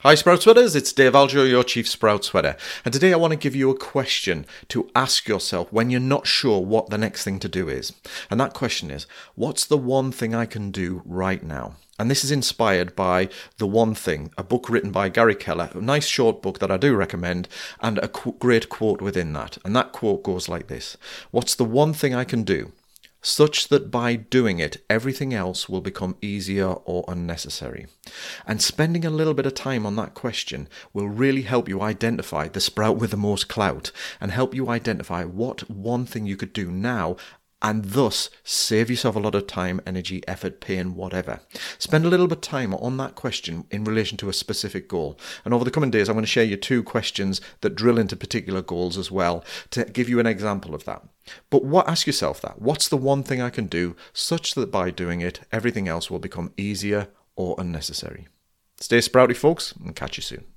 Hi Sprout Sweaters, it's Dave Aljo, your Chief Sprout Sweater, and today I want to give you a question to ask yourself when you're not sure what the next thing to do is. And that question is, what's the one thing I can do right now? And this is inspired by The One Thing, a book written by Gary Keller, a nice short book that I do recommend, and a great quote within that. And that quote goes like this: what's the one thing I can do such that by doing it, everything else will become easier or unnecessary? And spending a little bit of time on that question will really help you identify the sprout with the most clout and help you identify what one thing you could do now and thus save yourself a lot of time, energy, effort, pain, whatever. Spend a little bit of time on that question in relation to a specific goal. And over the coming days, I'm going to share you 2 questions that drill into particular goals as well to give you an example of that. But ask yourself that. What's the one thing I can do such that by doing it, everything else will become easier or unnecessary? Stay sprouty, folks, and catch you soon.